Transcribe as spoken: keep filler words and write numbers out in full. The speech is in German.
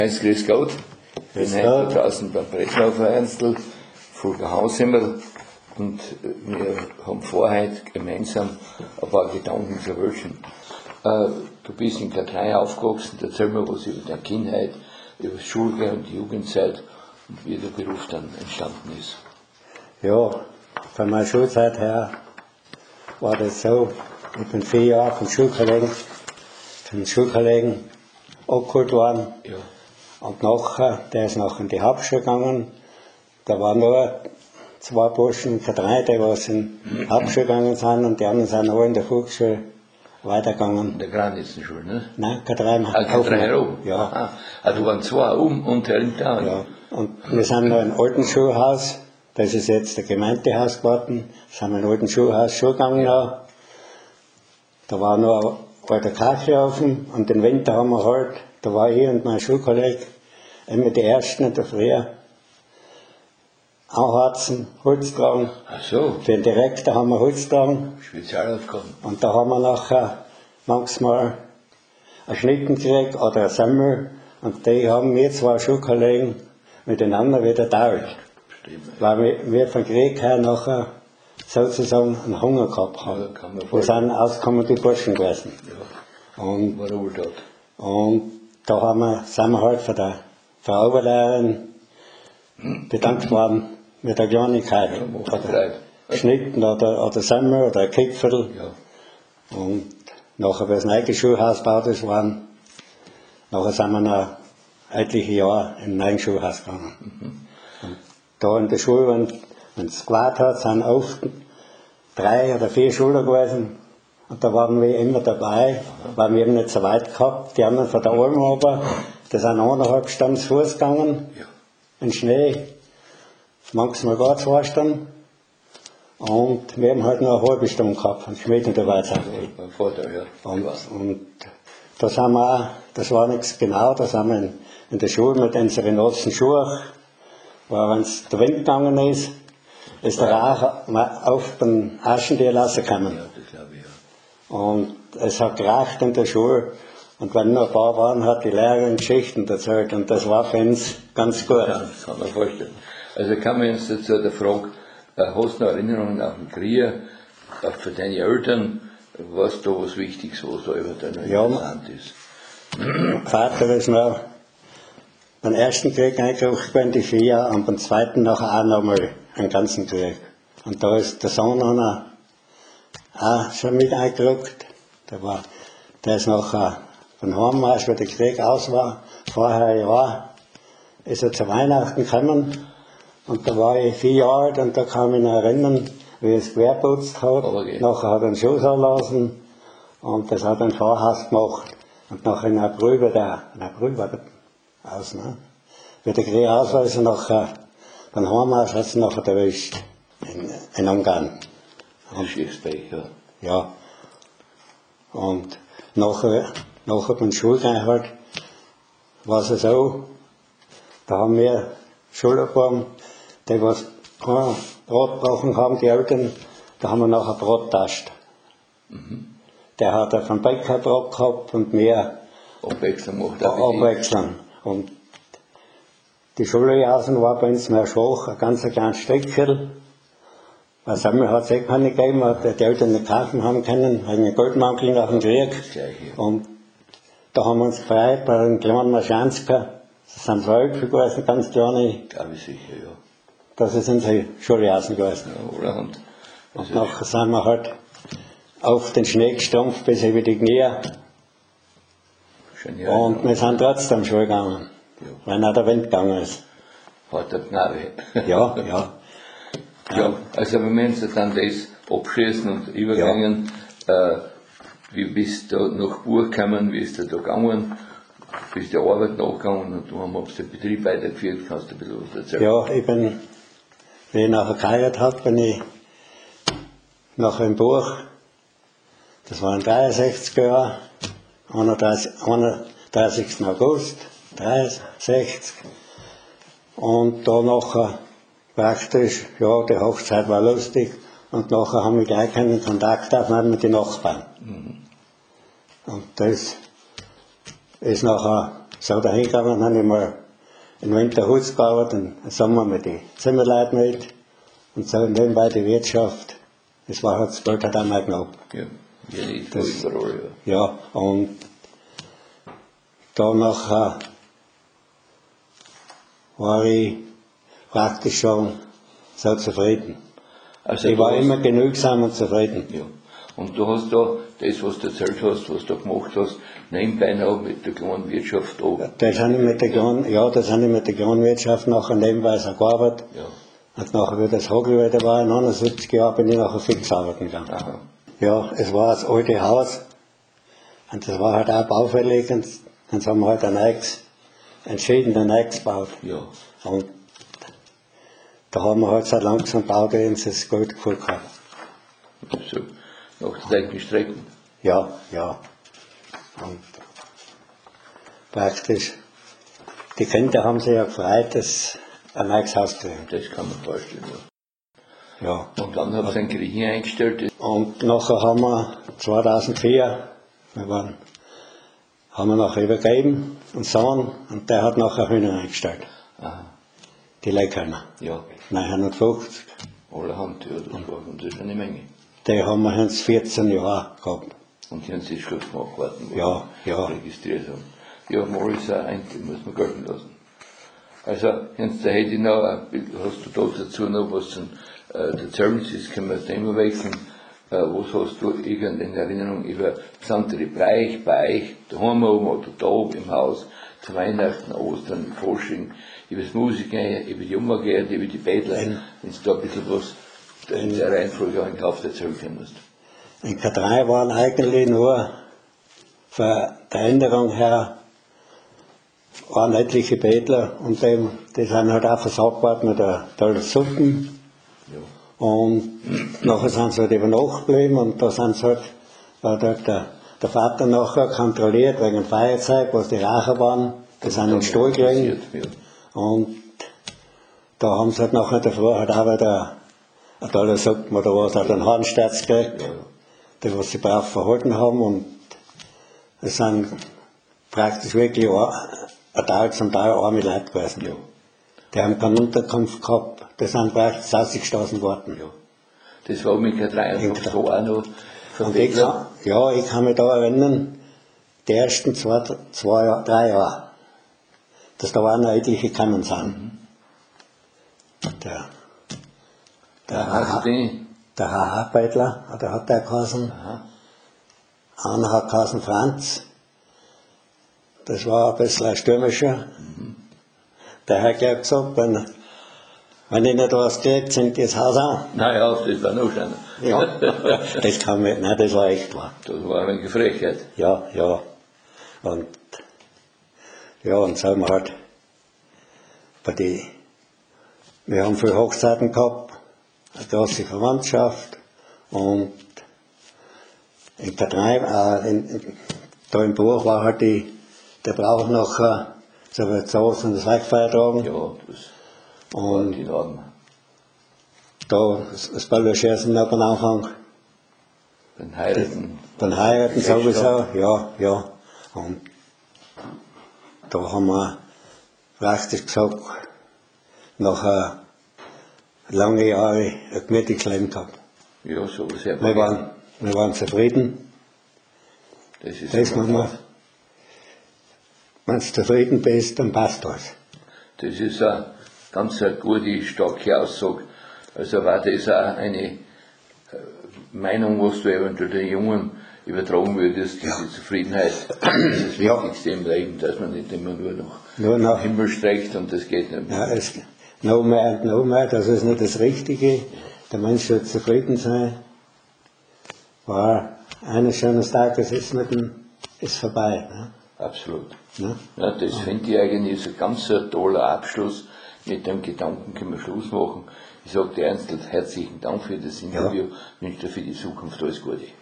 Grüß Gott, ich bin heute draußen beim Breslaufer Ernstl vor der Haushimmel und wir haben vor, heute gemeinsam ein paar Gedanken zu wünschen. Äh, du bist in Kaklai aufgewachsen, erzähl mir was über deine Kindheit, über das Schulgehen und die Jugendzeit und wie der Beruf dann entstanden ist. Ja, von meiner Schulzeit her war das so, ich bin vier Jahre von Schulkollegen, von Schulkollegen abgeholt worden. Ja. Und nachher, der ist noch in die Hauptschule gegangen. Da waren nur zwei Burschen, keine drei, die was in die Hauptschule gegangen sind, und die anderen sind alle in der Volksschule weitergegangen. In der Granitzschule, ne? Nein, keine drei. Ah, keine drei herum? Ja. Aha. Ah, du waren zwei um und hinten. Ja. Und wir sind noch im alten Schulhaus, das ist jetzt der Gemeindehaus geworden, sind wir im alten Schulhaus schon gegangen. Ja. Da war noch ein alter Kachelofen, und den Winter haben wir halt, da war ich und mein Schulkollege immer die Ersten in der Früh anharzen, Holz tragen. Ach so. Für den Direktor haben wir Holz tragen. Spezialaufgaben. Und da haben wir nachher manchmal einen Schnitten gekriegt oder einen Semmel, und die haben wir zwei Schulkollegen miteinander wieder geteilt. Weil wir, wir von Krieg her nachher sozusagen einen Hunger gehabt haben. Ja, wir sind auskommende Burschen gewesen. Ja. Und, war wohl dort. und da haben wir, sind wir halt von der Frau Oberlehrerin bedankt worden mit der Kleinigkeit. Ja, oder Schnitten oder, oder Semmel oder ein Kipferl. Ja. Und nachher, wie das neue Schulhaus gebaut ist, waren, nachher sind wir noch etliche Jahre im neuen Schulhaus gegangen. Mhm. Und da in der Schule, wenn es gewartet hat, sind oft drei oder vier Schüler gewesen. Und da waren wir immer dabei, weil wir eben nicht so weit gehabt. Die anderen von der Alm runter, die sind eineinhalb Stunden zu Fuß gegangen, Ja. in Schnee, manchmal gar zwei Stunden. Und wir haben halt noch eine halbe Stunde gehabt, von Schmied und der Weizsache. Beim Vater, ja. Und, und da sind wir auch, das war nichts genau, da sind wir in, in der Schule mit unseren nassen Schuhen, weil wenn es der Wind gegangen ist, ist der Rauch auf den Aschendiel rausgekommen. Ja, das glaube ich, ja. Und es hat geracht in der Schule, und wenn noch ein paar waren, hat die Lehrerin Geschichten erzählt, und das war für uns ganz gut. Ja, das kann man vorstellen. Also kann man jetzt dazu der Frage, hast du noch Erinnerungen an den Krieg, auch für deine Eltern, was da was Wichtiges, was da über deine Ja, interessant ist? Mein Vater ist noch beim ersten Krieg eingerückt gewesen, die vier Jahre, und beim zweiten nachher auch nochmal einen ganzen Krieg. Und da ist der Sohn einer auch schon mit eingerückt. Der, war, der ist nachher von heim, als der Krieg aus war, vorher ein Jahr, ist er zu Weihnachten gekommen. Und da war ich vier Jahre alt, und da kann ich mich noch erinnern, wie er das Gewehr putzt hat. Okay. Nachher hat er einen Schuss erlassen, und das hat er ein Fahrhaus gemacht. Und nachher in der Brühe, der, in der Brühe war der aus, ne? Wie der Krieg aus war, ist er nachher, beim Heimaus hat es nachher erwischt, in, in Ungarn. Und Schiffsbeich, ja. Ja. Und nachher, nachher beim Schulgang halt, war es so, da haben wir Schüler bekommen, die was kein Brot brauchen haben, die Eltern, da haben wir nachher Brot getascht. Mhm. Der hat er vom Bäcker Brot gehabt und mehr Abwechslung macht auch abwechseln. Und die Schuljausen war bei uns mehr schwach, ein ganz kleines Stückchen. Weil Sammel hat es eh keine gegeben, weil die Eltern nicht kaufen haben können, wegen dem Goldmantel nach dem Krieg. Und da haben wir uns gefreut bei einem kleinen Maschanzka, das sind zwei Hüpfe gewesen, ganz kleine. Glaube ich sicher, ja. Das ist unsere Schuljausen gewesen. Ja, oder? Und, und nachher sind wir halt auf den Schnee gestumpft bis über die Knie. Schön, ja, und ja. wir sind trotzdem Schule gegangen, Ja. wenn auch der Wind gegangen ist. Hat der Knabe. Ja, ja. Ja, also wenn wir uns dann das abschließen und übergehen, ja. äh, wie bist du nach Buch gekommen, wie ist du da gegangen, bist der Arbeit nachgegangen und du hast den Betrieb weitergeführt, kannst du ein bisschen was erzählen? Ja, ich bin, wie ich nachher geheiratet habe, bin ich nachher im Buch, das war in dreiundsechziger Jahren, einunddreißigsten August dreiundsechzig, und da nachher praktisch, ja, die Hochzeit war lustig, und nachher haben wir gleich keinen Kontakt aufgenommen mit den Nachbarn. Mhm. Und das ist nachher So dahin gegangen, dann habe ich mal im Winter Holz gearbeitet, im Sommer mit den Zimmerleuten mit und so nebenbei die Wirtschaft. Das war halt, das Geld hat auch mal knapp. Ja, ja nicht Das- überall, ja. Ja, und danach äh, war ich praktisch schon so zufrieden. Also Ich du war hast- immer genügsam und zufrieden. Ja. Und du hast da das, was du erzählt hast, was du gemacht hast, nebenbei noch mit der kleinen Wirtschaft da. Das habe ich mit der kleinen, ja, das habe ich mit der kleinen Wirtschaft nachher nebenbei so gearbeitet. Ja. Und nachher, wie das Hagelwetter war, in neunundsiebzig Jahren, bin ich nachher fix arbeiten gegangen. Aha. Ja, es war das alte Haus. Und das war halt auch baufällig. Und dann haben wir halt ein neues, entschieden, ein neues gebaut. Ja. Und da haben wir halt so langsam gebaut, wie uns das gut gefallen hat. So, nach der gleichen Strecken. Ja, ja. Und praktisch, die Kinder haben sich ja gefreut, dass ein neues Haus kriegen. Das kann man vorstellen, ja. Ja. Und dann hat es einen Krieg hier eingestellt. Und nachher haben wir zweitausendvier, wir waren, haben wir nachher übergeben, einen Sohn, und der hat nachher Hühner eingestellt. Aha. Die Leckhühner. Ja. neunhundertfünfzig. Allerhand, ja, das war, und das ist eine Menge. Die haben wir jetzt vierzehn Jahre gehabt. Und die haben sich Schluss gemacht, warten, wo Ja, wir ja. registriert haben. Ja, mal ist auch ein, den muss man gelten lassen. Also, jetzt, da hätte ich noch, ein bisschen- hast du da dazu noch was zum, äh, der Services, können wir das Thema wechseln. Äh, was hast du irgendeine Erinnerung über besondere Bereiche bei euch, daheim oben oder da oben im Haus, zu Weihnachten, Ostern, Fasching, über das Musiken, über die Umgehört, über die Bettler, wenn du da ein bisschen was in der Reihenfolge auch in Kraft erzählen kannst. In K drei waren eigentlich nur von der Änderung her waren etliche Bettler und dem, die sind halt auch versorgt worden mit der tollen Suppen. Ja. Und nachher sind sie halt über Nacht geblieben und da sind sie halt, war dort der, der Vater nachher kontrolliert wegen dem Feierzeug, was die Racher waren, die sind in den Stall gegangen. Ja. Und da haben sie halt nachher davor halt auch wieder eine tolle Suppe oder was, halt einen Harnsterz gekriegt, Ja. die was sie brav verhalten haben und es sind praktisch wirklich ein ein Teil zum Teil arme Leute gewesen. Ja. Die haben keine Unterkunft gehabt, die sind praktisch zwanzigtausend geworden. Ja. Das war mit K drei einfach so auch noch Und von ich kann, Bettler. ja, ich kann mich da erinnern, die ersten zwei, zwei Jahr- drei Jahre, dass da auch noch etliche gekommen sind. Der, der, Hast H- du den? der H H-Bettler, der hat der geheißen. Aha. Einer hat geheißen Franz. Das war ein bisschen ein stürmischer. Der hat gleich gesagt, wenn, wenn ich nicht was kriege, sind die das Haus an. Naja, das war noch schöner. Ja, das kann man, nein, das war echt wahr. Das war eine Frechheit. Ja, ja. Und, ja, und so haben wir halt bei die, wir haben viele Hochzeiten gehabt, eine große Verwandtschaft und in K drei, äh, in, in, da im Buch war halt die, der Brauch noch, äh, so wird so und das Wegfeier tragen. Ja, das war Und in Ordnung. da, das, das Balloschersen noch am Anfang, Beim Heiraten. beim Heiraten Festschlag. sowieso, ja, ja. Und da haben wir praktisch gesagt, nach äh, langen Jahren ein gemütliches Leben gehabt. Ja, so was sehr Wir waren, wir waren zufrieden. Das ist Das immer muss man, klar. wenn du zufrieden bist, dann passt das. Das ist eine ganz eine gute, starke Aussage. Also war das auch eine äh, Meinung, was du eventuell den Jungen übertragen würdest, diese Zufriedenheit. Das ist das Ja. Wichtigste im Leben, dass man nicht immer nur nach Nur dem noch, Himmel streckt und das geht nicht ja, mehr. es, noch mehr und noch mehr, das ist nicht das Richtige. Der Mensch soll zufrieden sein. War eines schönen Tages ist mit dem, ist vorbei. Ne? Absolut. Ne? Ja, das finde ich eigentlich ist ein ganz ein toller Abschluss. Mit dem Gedanken können wir Schluss machen. Ich sage dir ernsthaft herzlichen Dank für das Interview. Ich wünsche dir für die Zukunft alles Gute.